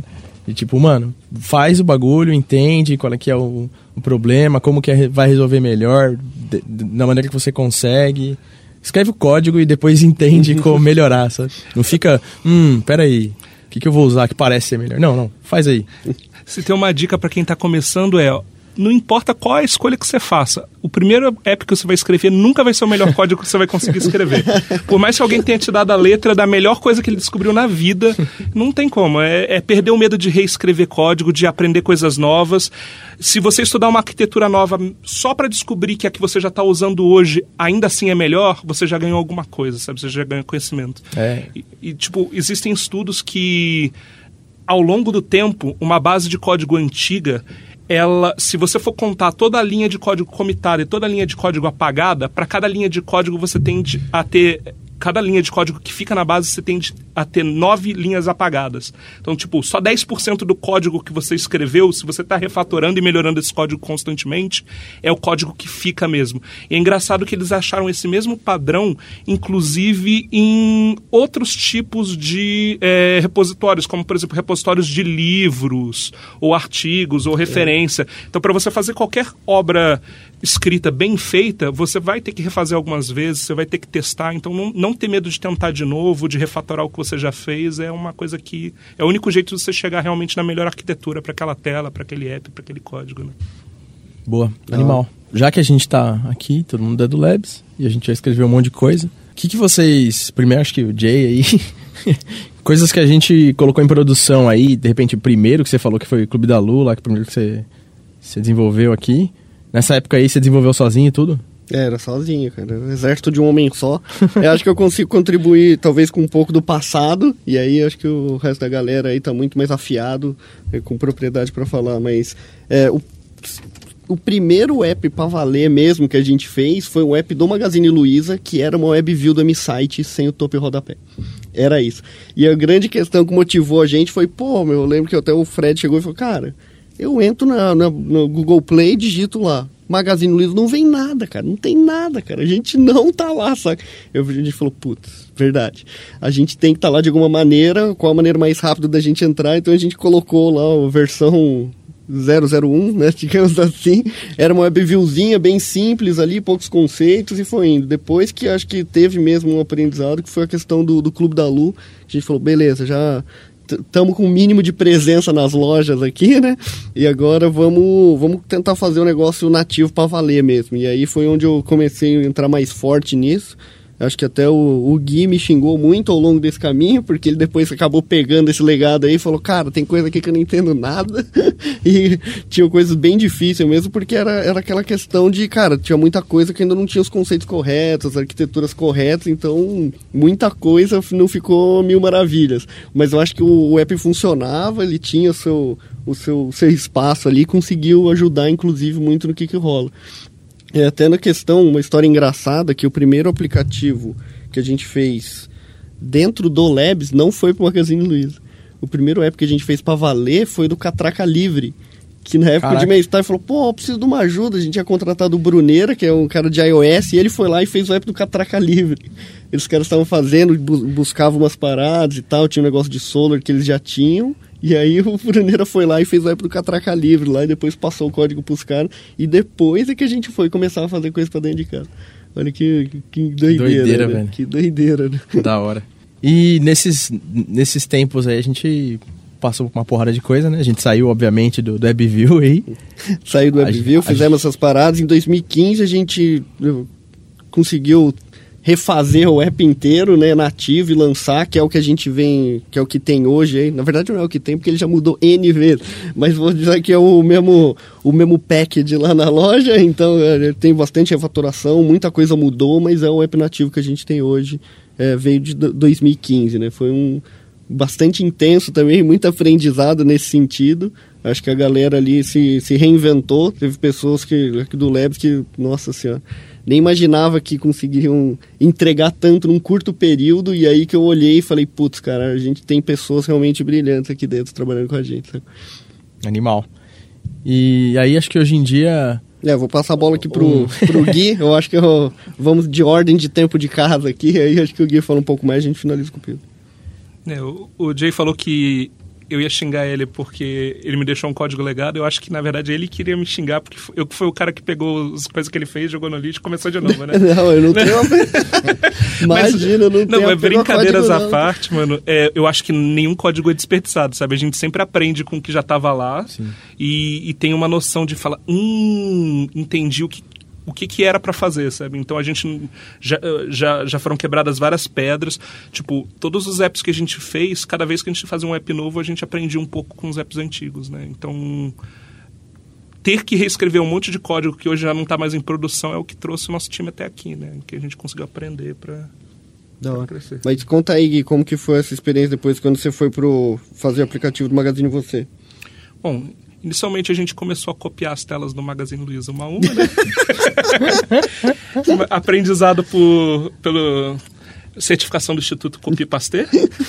E tipo, mano, faz o bagulho, entende qual é que é o, o problema, como que é, vai resolver melhor, de, de, da maneira que você consegue. Escreve o código e depois entende como melhorar, sabe? Não fica, hum, peraí, o que, que eu vou usar que parece ser melhor? Não, não, faz aí. Se tem uma dica para quem tá começando é... Não importa qual a escolha que você faça. O primeiro app que você vai escrever nunca vai ser o melhor código que você vai conseguir escrever. Por mais que alguém tenha te dado a letra da melhor coisa que ele descobriu na vida, não tem como. É, é perder o medo de reescrever código, de aprender coisas novas. Se você estudar uma arquitetura nova só para descobrir que a que você já está usando hoje ainda assim é melhor, você já ganhou alguma coisa, sabe? Você já ganhou conhecimento. É. E, e, tipo, existem estudos que, ao longo do tempo, uma base de código antiga... Ela, se você for contar toda a linha de código comitada e toda a linha de código apagada, para cada linha de código você tende a ter... Cada linha de código que fica na base, você tende a ter nove linhas apagadas. Então, tipo, só dez por cento do código que você escreveu, se você está refatorando e melhorando esse código constantemente, é o código que fica mesmo. E é engraçado que eles acharam esse mesmo padrão, inclusive, em outros tipos de é, repositórios, como, por exemplo, repositórios de livros, ou artigos, ou referência. Então, para você fazer qualquer obra escrita bem feita, você vai ter que refazer algumas vezes, você vai ter que testar, então não, não ter medo de tentar de novo, de refatorar o que você já fez, é uma coisa que é o único jeito de você chegar realmente na melhor arquitetura para aquela tela, para aquele app, para aquele código, né? Boa, animal. Já que a gente tá aqui, todo mundo é do Labs, e a gente já escreveu um monte de coisa, o que que vocês, primeiro acho que o Jay aí, coisas que a gente colocou em produção aí, de repente o primeiro que você falou que foi o Clube da Lula, que o primeiro que você, você desenvolveu aqui, nessa época aí você desenvolveu sozinho e tudo? É, era sozinho, cara. Exército de um homem só. Eu acho que eu consigo contribuir, talvez, com um pouco do passado. E aí, acho que o resto da galera aí tá muito mais afiado, é, com propriedade para falar. Mas é, o, o primeiro app pra valer mesmo que a gente fez foi um app do Magazine Luiza, que era uma web view do M-Site sem o topo e rodapé. Era isso. E a grande questão que motivou a gente foi, pô, meu, eu lembro que até o Fred chegou e falou, cara, eu entro na, na, no Google Play e digito lá. Magazine Luiza, não vem nada, cara, não tem nada, cara, a gente não tá lá, saca? Eu, a gente falou, putz, verdade, a gente tem que estar tá lá de alguma maneira, qual a maneira mais rápida da gente entrar, então a gente colocou lá a versão zero zero um, né, digamos assim, era uma web viewzinha bem simples ali, poucos conceitos e foi indo. Depois que acho que teve mesmo um aprendizado, que foi a questão do, do Clube da Lu, a gente falou, beleza, já... estamos com o mínimo de presença nas lojas aqui, né? E agora vamos, vamos tentar fazer um negócio nativo para valer mesmo. E aí foi onde eu comecei a entrar mais forte nisso. Acho que até o, o Gui me xingou muito ao longo desse caminho, porque ele depois acabou pegando esse legado aí e falou, cara, tem coisa aqui que eu não entendo nada. E tinha coisas bem difíceis mesmo, porque era, era aquela questão de, cara, tinha muita coisa que ainda não tinha os conceitos corretos, as arquiteturas corretas, então muita coisa não ficou mil maravilhas. Mas eu acho que o, o app funcionava, ele tinha o seu, o seu, o seu espaço ali, conseguiu ajudar, inclusive, muito no que que rola. É, até na questão, uma história engraçada, que o primeiro aplicativo que a gente fez dentro do Labs não foi para o Magazine Luiza. O primeiro app que a gente fez para valer foi do Catraca Livre, que na época Caraca. de Meistar falou, pô, eu preciso de uma ajuda. A gente tinha contratado o Bruneira, que é um cara de iOS, e ele foi lá e fez o app do Catraca Livre. Eles caras estavam fazendo, bu- buscavam umas paradas e tal, tinha um negócio de Solar que eles já tinham. E aí o Bruneira foi lá e fez o app do Catraca Livre lá, e depois passou o código pros caras, e depois é que a gente foi começar a fazer coisa pra dentro de casa. Olha que, que doideira, doideira né? velho. Que doideira, né? Da hora. E nesses, nesses tempos aí a gente passou por uma porrada de coisa, né? A gente saiu, obviamente, do, do WebView aí. Saiu do WebView, fizemos gente... essas paradas. Em dois mil e quinze a gente conseguiu refazer o app inteiro, né, nativo, e lançar, que é o que a gente vem, que é o que tem hoje aí. Na verdade não é o que tem, porque ele já mudou N vezes, mas vou dizer que é o mesmo, o mesmo package lá na loja, então é, tem bastante refatoração, muita coisa mudou, mas é o app nativo que a gente tem hoje, é, veio de dois mil e quinze, né, foi um bastante intenso também, muito aprendizado nesse sentido. Acho que a galera ali se, se reinventou, teve pessoas que, aqui do Labs que, nossa senhora, nem imaginava que conseguiriam entregar tanto num curto período, e aí que eu olhei e falei, putz, cara, a gente tem pessoas realmente brilhantes aqui dentro trabalhando com a gente. Sabe? Animal. E aí acho que hoje em dia... É, vou passar a bola aqui pro, pro Gui, eu acho que eu, vamos de ordem de tempo de casa aqui, aí acho que o Gui fala um pouco mais e a gente finaliza com o Pedro. É, o, o Jay falou que eu ia xingar ele porque ele me deixou um código legado. Eu acho que, na verdade, ele queria me xingar porque eu fui o cara que pegou as coisas que ele fez, jogou no lixo e começou de novo, né? Não, eu não tenho... Imagina, eu não tenho... Não, mas brincadeiras código, à não. parte, mano, é, eu acho que nenhum código é desperdiçado, sabe? A gente sempre aprende com o que já tava lá e, e tem uma noção de falar, hum, entendi o que o que, que era pra fazer, sabe? Então a gente já, já, já foram quebradas várias pedras. Tipo, todos os apps que a gente fez, cada vez que a gente fazia um app novo, a gente aprendia um pouco com os apps antigos, né? Então, ter que reescrever um monte de código que hoje já não tá mais em produção é o que trouxe o nosso time até aqui, né? Que a gente conseguiu aprender pra, pra crescer. Mas conta aí, Gui, como que foi essa experiência depois quando você foi pro fazer o aplicativo do Magazine Você? Bom, inicialmente a gente começou a copiar as telas do Magazine Luiza uma a uma, né? Aprendizado por, pelo certificação do Instituto Copy Pasteur.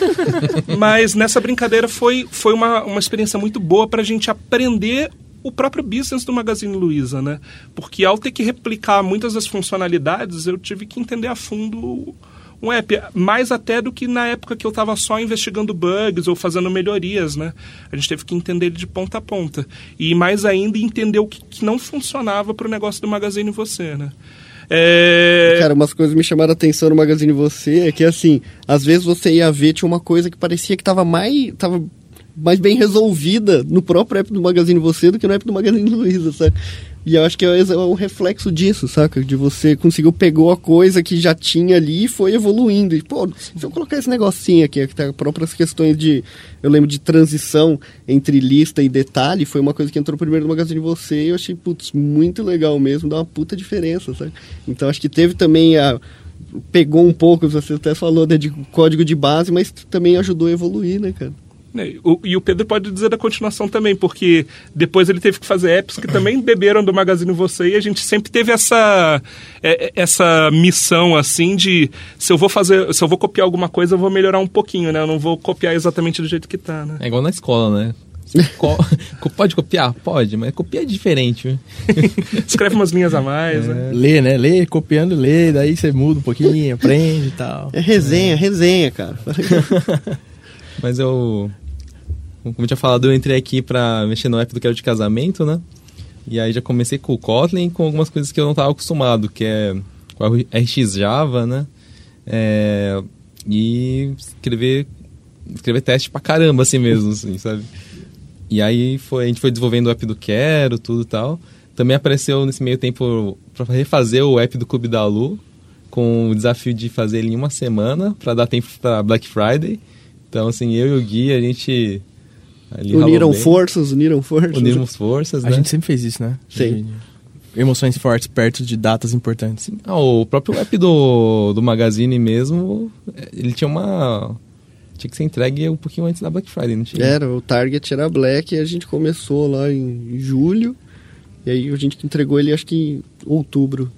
Mas nessa brincadeira foi, foi uma, uma experiência muito boa para a gente aprender o próprio business do Magazine Luiza, né? Porque ao ter que replicar muitas das funcionalidades, eu tive que entender a fundo um app, mais até do que na época que eu estava só investigando bugs ou fazendo melhorias, né? A gente teve que entender ele de ponta a ponta. E mais ainda, entender o que, que não funcionava para o negócio do Magazine Você, né? É... Cara, umas coisas me chamaram a atenção no Magazine Você é que, assim, às vezes você ia ver, tinha uma coisa que parecia que estava mais... Tava mais bem resolvida no próprio app do Magazine Você do que no app do Magazine Luiza, sabe? E eu acho que é um reflexo disso, saca? De você conseguiu, pegou a coisa que já tinha ali e foi evoluindo. E, pô, se eu colocar esse negocinho aqui, que tá próprias questões de... Eu lembro de transição entre lista e detalhe, foi uma coisa que entrou primeiro no Magazine Você e eu achei, putz, muito legal mesmo, dá uma puta diferença, sabe? Então acho que teve também a... Pegou um pouco, você até falou, né, de código de base, mas também ajudou a evoluir, né, cara? E o Pedro pode dizer da continuação também, porque depois ele teve que fazer apps que também beberam do Magazine Você e a gente sempre teve essa, essa missão, assim, de se eu vou fazer, se eu vou copiar alguma coisa, eu vou melhorar um pouquinho, né? Eu não vou copiar exatamente do jeito que tá, né? É igual na escola, né? Co- pode copiar? Pode, mas copiar é diferente, viu? Escreve umas linhas a mais, é. né? Lê, né? Lê, copiando, lê, daí você muda um pouquinho, aprende e tal. É resenha, é. resenha, cara. Mas eu... Como eu tinha falado, eu entrei aqui pra mexer no app do Quero de Casamento, né? E aí já comecei com o Kotlin com algumas coisas que eu não estava acostumado, que é com a R X Java, né? É, e escrever, escrever teste pra caramba, assim mesmo, assim, sabe? E aí foi, a gente foi desenvolvendo o app do Quero, tudo e tal. Também apareceu nesse meio tempo pra refazer o app do Clube da Lu, com o desafio de fazer ele em uma semana, pra dar tempo pra Black Friday. Então, assim, eu e o Gui, a gente... Ali uniram forças, uniram forças. Unimos forças, A né? gente sempre fez isso, né? Sim. De emoções fortes perto de datas importantes. Ah, o próprio app do, do Magazine mesmo, ele tinha uma... Tinha que ser entregue um pouquinho antes da Black Friday, não tinha? Era, o target era Black e a gente começou lá em julho. E aí a gente entregou ele, acho que em outubro.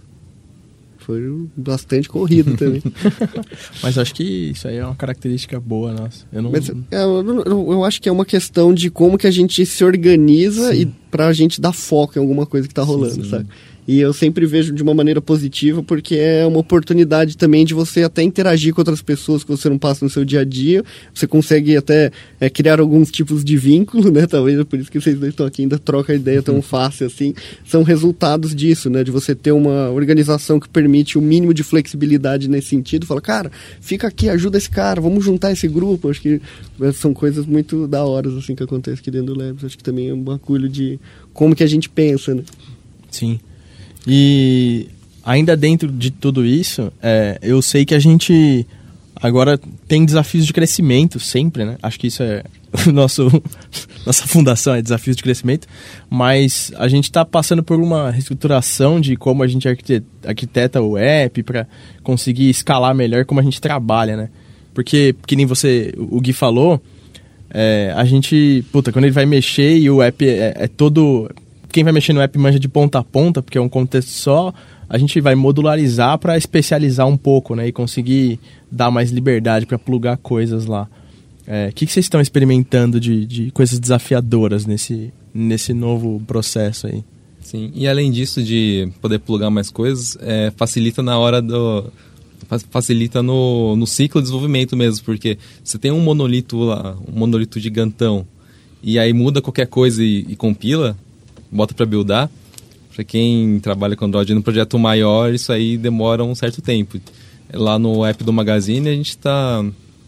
Foi bastante corrido também. Mas acho que isso aí é uma característica boa nossa. Eu não... Mas, é, eu, eu, eu acho que é uma questão de como que a gente se organiza sim. e pra gente dar foco em alguma coisa que tá rolando, sim, sim. sabe? E eu sempre vejo de uma maneira positiva, porque é uma oportunidade também de você até interagir com outras pessoas que você não passa no seu dia a dia. Você consegue até é, criar alguns tipos de vínculo, né? Talvez é por isso que vocês dois estão aqui, ainda troca a ideia tão fácil assim. São resultados disso, né? De você ter uma organização que permite o mínimo de flexibilidade nesse sentido. Fala, cara, fica aqui, ajuda esse cara, vamos juntar esse grupo. Acho que são coisas muito da hora, assim, que acontecem aqui dentro do Labs. Acho que também é um bagulho de como que a gente pensa, né? Sim. E ainda dentro de tudo isso, é, eu sei que a gente agora tem desafios de crescimento sempre, né? Acho que isso é o nosso, nossa fundação, é desafios de crescimento. Mas a gente está passando por uma reestruturação de como a gente arquiteta, arquiteta o app para conseguir escalar melhor como a gente trabalha, né? Porque, que nem você, o Gui falou, é, a gente, puta, quando ele vai mexer e o app é, é todo... Quem vai mexer no app manja de ponta a ponta, porque é um contexto só, a gente vai modularizar para especializar um pouco, né? E conseguir dar mais liberdade para plugar coisas lá. É, o que, que vocês estão experimentando de, de coisas desafiadoras nesse, nesse novo processo aí? Sim, e além disso de poder plugar mais coisas, é, facilita na hora do, facilita no, no ciclo de desenvolvimento mesmo, porque você tem um monolito lá, um monolito gigantão, e aí muda qualquer coisa e, e compila, bota para buildar. Para quem trabalha com Android no projeto maior, isso aí demora um certo tempo. Lá no app do Magazine, a gente está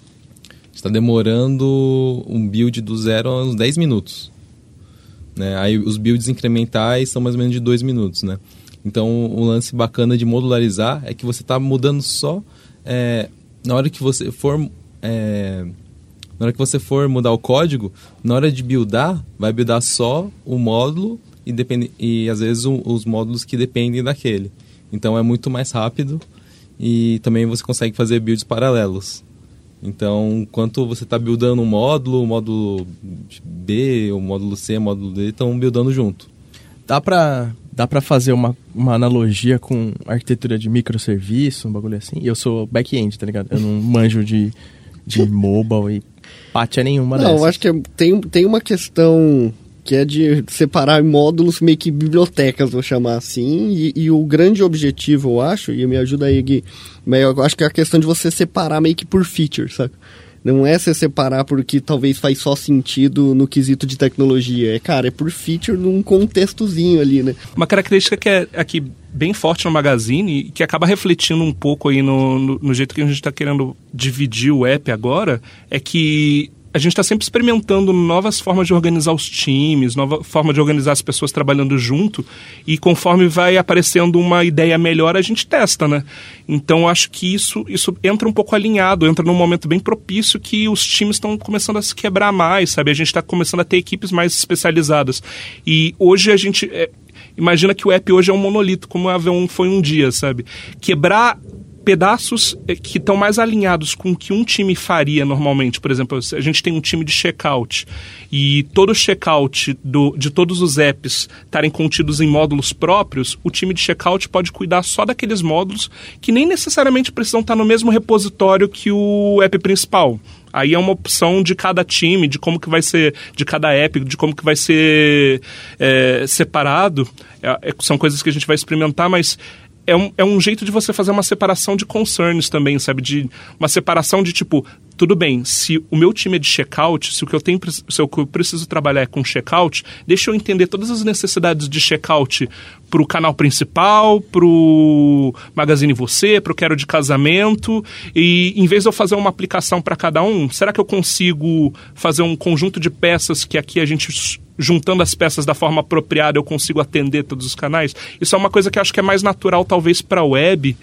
tá demorando um build do zero a uns dez minutos. Né? Aí os builds incrementais são mais ou menos de dois minutos, né? Então, um lance bacana de modularizar é que você está mudando só é, na hora que você for é, na hora que você for mudar o código, na hora de buildar, vai buildar só o módulo e, depende, e às vezes um, os módulos que dependem daquele. Então, é muito mais rápido e também você consegue fazer builds paralelos. Então, enquanto você está buildando um módulo, o módulo B, o módulo C, o módulo D estão buildando junto. Dá para dá pra fazer uma, uma analogia com arquitetura de microserviço, um bagulho assim? Eu sou back-end, tá ligado? Eu não manjo de, de mobile e pátia nenhuma dessas. Não, eu acho que tem, tem uma questão que é de separar módulos meio que bibliotecas, vou chamar assim, e, e o grande objetivo, eu acho, e me ajuda aí, Gui, mas eu acho que é a questão de você separar meio que por feature, sabe? Não é você separar porque talvez faz só sentido no quesito de tecnologia. É, cara, é por feature num contextozinho ali, né? Uma característica que é aqui bem forte no Magazine e que acaba refletindo um pouco aí no, no, no jeito que a gente está querendo dividir o app agora, é que a gente está sempre experimentando novas formas de organizar os times, nova forma de organizar as pessoas trabalhando junto, e conforme vai aparecendo uma ideia melhor, a gente testa, né? Então, acho que isso, isso entra um pouco alinhado, entra num momento bem propício que os times estão começando a se quebrar mais, sabe? A gente está começando a ter equipes mais especializadas. E hoje a gente... É, imagina que o app hoje é um monolito, como a V um foi um dia, sabe? Quebrar pedaços que estão mais alinhados com o que um time faria normalmente. Por exemplo, a gente tem um time de checkout e todo o checkout do, de todos os apps estarem contidos em módulos próprios, o time de checkout pode cuidar só daqueles módulos que nem necessariamente precisam estar no mesmo repositório que o app principal. Aí é uma opção de cada time, de como que vai ser, de cada app, de como que vai ser é, separado. É, são coisas que a gente vai experimentar, mas É um, é um jeito de você fazer uma separação de concerns também, sabe? De uma separação de tipo, tudo bem, se o meu time é de checkout, se o que eu tenho, se o que eu preciso trabalhar é com checkout, deixa eu entender todas as necessidades de checkout para o canal principal, para o Magazine Você, para o Quero de Casamento, e em vez de eu fazer uma aplicação para cada um, será que eu consigo fazer um conjunto de peças que aqui a gente, juntando as peças da forma apropriada, eu consigo atender todos os canais? Isso é uma coisa que eu acho que é mais natural, talvez, para a web,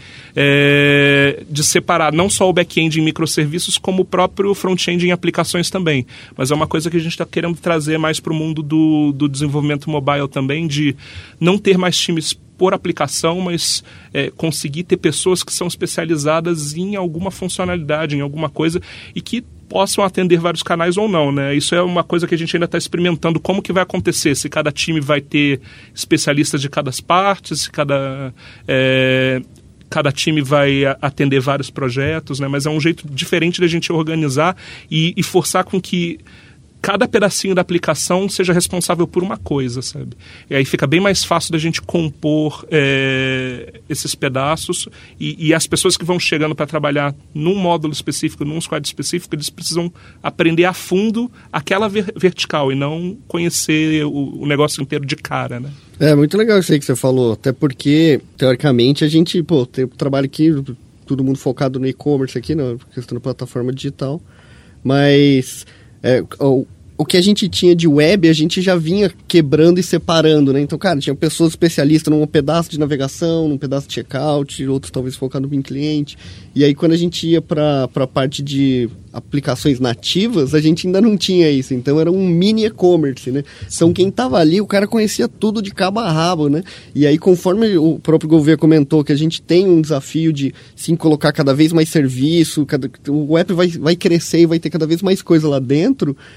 é, de separar não só o back-end em microserviços, como o próprio front-end em aplicações também. Mas é uma coisa que a gente está querendo trazer mais para o mundo do, do desenvolvimento mobile também, de não ter mais times por aplicação, mas é, conseguir ter pessoas que são especializadas em alguma funcionalidade, em alguma coisa, e que possam atender vários canais ou não, né? Isso é uma coisa que a gente ainda está experimentando, como que vai acontecer, se cada time vai ter especialistas de cada parte, se cada, é, cada time vai atender vários projetos, né? Mas é um jeito diferente da gente organizar e, e forçar com que cada pedacinho da aplicação seja responsável por uma coisa, sabe? E aí fica bem mais fácil da gente compor é, esses pedaços e, e as pessoas que vão chegando para trabalhar num módulo específico, num squad específico, eles precisam aprender a fundo aquela ver- vertical e não conhecer o, o negócio inteiro de cara, né? É, muito legal isso aí que você falou, até porque, teoricamente, a gente, pô, tem trabalho aqui, todo mundo focado no e-commerce aqui, na questão da plataforma digital, mas... É, o, o que a gente tinha de web, a gente já vinha quebrando e separando, né? Então, cara, tinha pessoas especialistas num pedaço de navegação, num pedaço de checkout, outros talvez focados em cliente. E aí, quando a gente ia para a parte de aplicações nativas, a gente ainda não tinha isso. Então, era um mini e-commerce, né? Então, quem tava ali, o cara conhecia tudo de cabo a rabo, né? E aí, conforme o próprio Gouveia comentou, que a gente tem um desafio de, sim, colocar cada vez mais serviço, cada, o app vai, vai crescer e vai ter cada vez mais coisa lá dentro, é, vai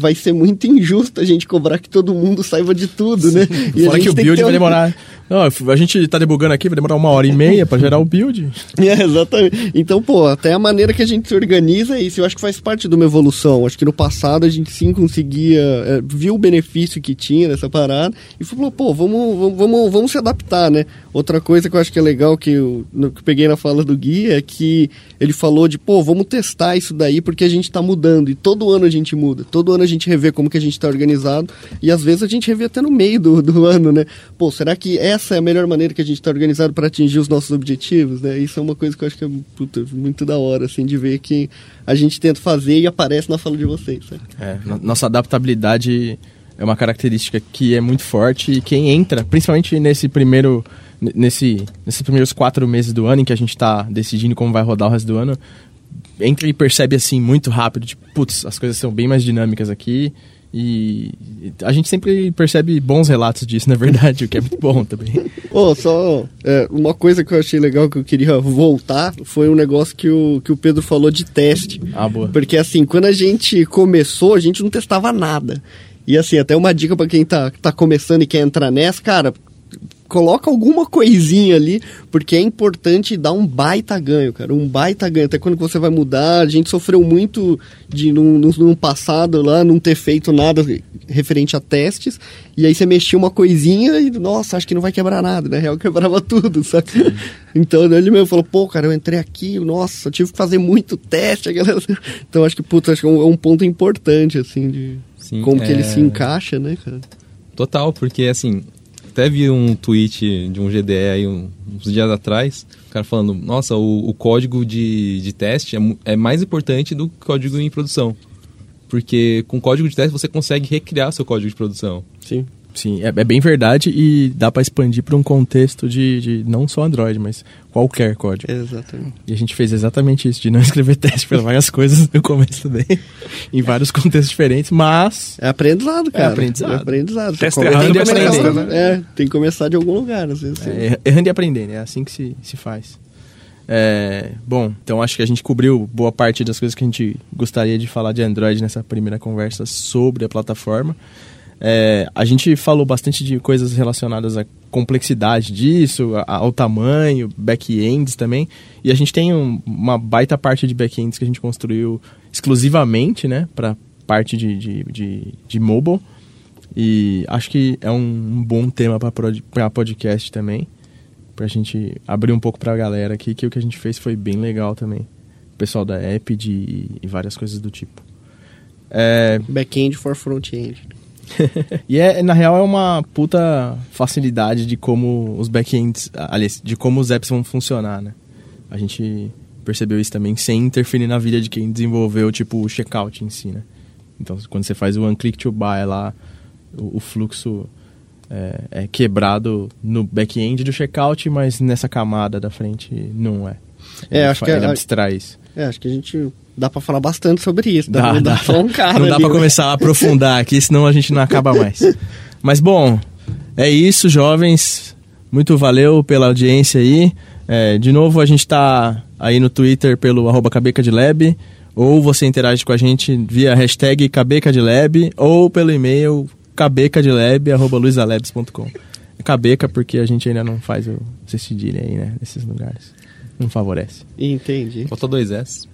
vai ser muito injusto a gente cobrar que todo mundo saiba de tudo, né? E Fora a gente que o tem build ter vai um- demorar... Não, a gente tá debugando aqui, vai demorar uma hora e meia pra gerar o build. É, exatamente. Então, pô, até a maneira que a gente se organiza é isso. Eu acho que faz parte de uma evolução. Acho que no passado a gente sim conseguia... É, viu o benefício que tinha nessa parada e falou, pô, vamos, vamos, vamos, vamos se adaptar, né? Outra coisa que eu acho que é legal que eu, no, que eu peguei na fala do Gui é que ele falou de, pô, vamos testar isso daí porque a gente tá mudando. E todo ano a gente muda. Todo ano a gente revê como que a gente tá organizado. E às vezes a gente revê até no meio do, do ano, né? Pô, será que essa é a melhor maneira que a gente tá organizado para atingir os nossos objetivos, né? Isso é uma coisa que eu acho que é puta, muito da hora, assim, de ver que a gente tenta fazer e aparece na fala de vocês, sabe? É, no- nossa adaptabilidade é uma característica que é muito forte e quem entra, principalmente nesse primeiro, n- nesse, nesses primeiros quatro meses do ano em que a gente está decidindo como vai rodar o resto do ano, entra e percebe assim muito rápido, tipo, putz, as coisas são bem mais dinâmicas aqui e a gente sempre percebe bons relatos disso, na verdade, o que é muito bom também. Pô, só é, uma coisa que eu achei legal que eu queria voltar foi um negócio que o, que o Pedro falou de teste. Ah, boa. Porque assim, quando a gente começou, a gente não testava nada. E assim, até uma dica pra quem tá, tá começando e quer entrar nessa, cara, coloca alguma coisinha ali, porque é importante dar um baita ganho, cara, um baita ganho. Até quando você vai mudar, a gente sofreu muito de, num, num- num passado lá, não ter feito nada referente a testes, e aí você mexia uma coisinha e, nossa, acho que não vai quebrar nada, na real quebrava tudo, sabe? Então ele mesmo falou, pô, cara, eu entrei aqui, nossa, eu tive que fazer muito teste, a galera... Então acho que, puta, acho que é um, é um ponto importante, assim, de Sim, como que é- ele se encaixa, né, cara? Total, porque assim, até vi um tweet de um G D E aí um- uns dias atrás, o cara falando, nossa, o, o código de, de teste é, mu- é mais importante do que o código em produção. Porque com código de teste você consegue recriar seu código de produção. Sim. Sim, é, é bem verdade e dá pra expandir para um contexto de, de não só Android, mas qualquer código. Exatamente. E a gente fez exatamente isso, de não escrever teste para várias coisas no começo também, em vários contextos diferentes, mas É aprendizado, cara. aprendizado. É aprendizado. Você Testa começa- errado, tem que aprende, começar- né? É, tem que começar de algum lugar, às vezes. é, errando e aprendendo, é assim que se, se faz. É, bom, então acho que a gente cobriu boa parte das coisas que a gente gostaria de falar de Android nessa primeira conversa sobre a plataforma. É, a gente falou bastante de coisas relacionadas à complexidade disso, a- ao tamanho, back-ends também. E a gente tem um- uma baita parte de back-ends que a gente construiu exclusivamente, né, para parte de, de, de, de mobile. E acho que é um, um bom tema para podcast também, pra gente abrir um pouco pra galera aqui, que o que a gente fez foi bem legal também. O pessoal da App de, e várias coisas do tipo. É, Back-end for front-end. e é, na real é uma puta facilidade de como os backends, aliás, de como os apps vão funcionar, né? A gente percebeu isso também sem interferir na vida de quem desenvolveu, tipo, o checkout em si, né? Então, quando você faz o one click to buy lá, o, o fluxo é, é quebrado no back-end do checkout, mas nessa camada da frente não é. É, Ele acho fa- que é- ele abstrai isso. É, acho que a gente dá pra falar bastante sobre isso. Dá, não dá. dá só um cara Não dá ali, pra né? começar a aprofundar aqui, senão a gente não acaba mais. Mas bom, é isso, jovens. Muito valeu pela audiência aí. É, de novo, a gente tá aí no Twitter pelo arroba cabecadlab, ou você interage com a gente via hashtag cabecadlab, ou pelo e-mail cabecadlab arroba luisalabs ponto com. É cabeca porque a gente ainda não faz o C cedilha aí, né, nesses lugares. Não favorece. Entendi. Faltou dois S.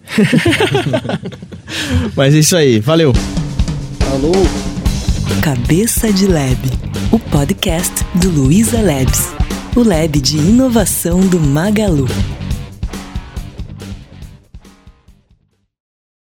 Mas é isso aí, valeu! Alô? Cabeça de Lab, o podcast do Luiza Labs, o lab de inovação do Magalu.